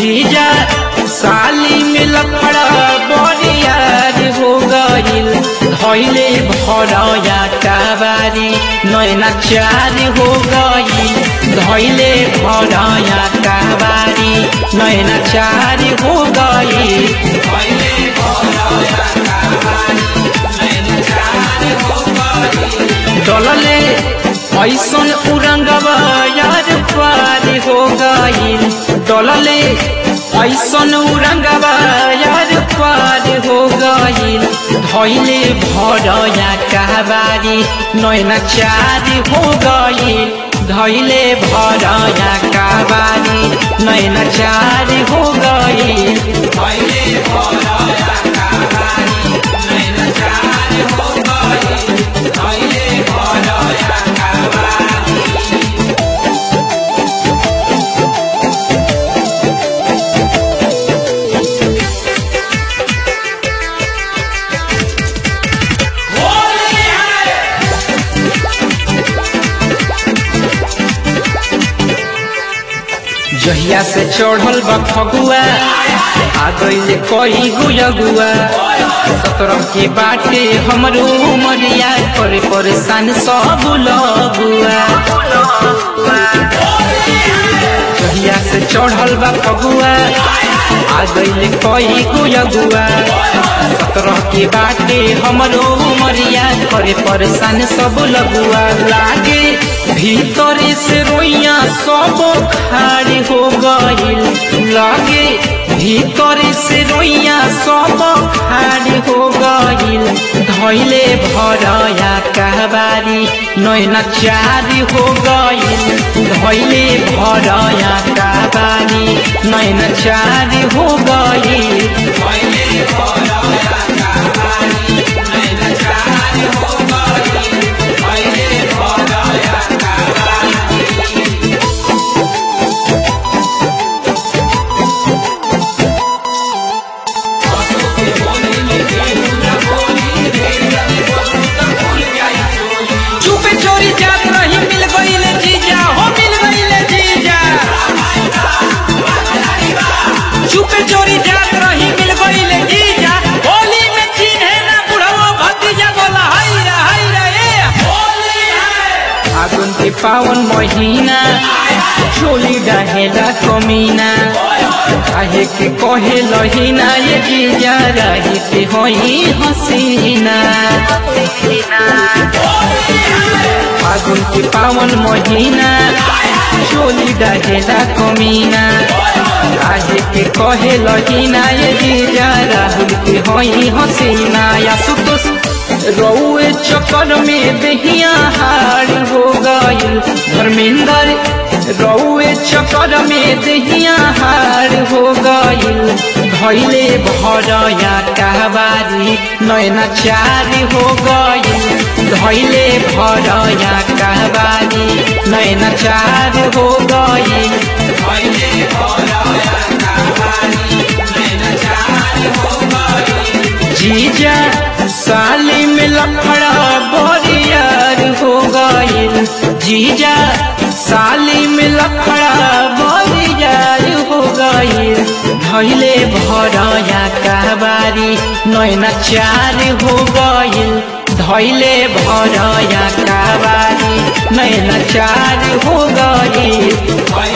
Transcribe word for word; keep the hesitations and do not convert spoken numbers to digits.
जीजा साली में लफड़ा बरियार हो गइल धैले भरया काबारी नैना चार हो गइल धैले भरया काबारी नैना चार हो गइल धैले भरया काबारी नैना चार हो गइल डलले ऐसन उरंगवा यार पार हो गइल डलले ऐसन उरंगवा यार पार हो गइल धैले भरया काबारी नैना चार हो गइल धैले भरया काबारी नैना चार हो गइल धैले भरया काबारी नैना चार हो गइल धैले भरया जहिया से चढ़ल बा फगुआ आ गइले कई गुयगुआ सतरह के बाटे हमरो उमरिया करे परेशान सब लगुआ जहिया से चढ़ल बा फगुआ आ गइले कई गुयगुआ सतरह के बाटे हमरो उमरिया करे परेशान सब लगुआ लागे भीतर से रोइया सब खाड़ी हो गइल लागे भीतर से रोइया सब खाड़ी हो गइल धैले भरया काबारी नैना चार हो गइल धैले भरया काबारी नैना चार हो गइल धैले भरया काबारी नैना चार हो गइल धैले भरया पावन महीना चोली डाहेला कमीना काहे के कहे लहीना ये जीजा रही के होई हसीना फागुन के पावन महीना चोली डाहेला कमीना काहे के कहे लहीना ये जीजा राहुल के होई हसीना या सुतोष रउए चक्कर में दहिया हार हो गइल धर्मेंद्र रउए चक्कर में दहिया हार हो गइल धैले भरया काबारी नैना चार हो गइल धैले भरया काबारी नैना चार हो गइल धैले भरया काबारी नैना चार हो गइल जीजा साली में लफड़ा बरियार हो गइल जीजा साली में लफड़ा बरियार हो गइल धैले भरया काबारी नैना चार हो गइल धैले भरया काबारी नैना चार हो गइल।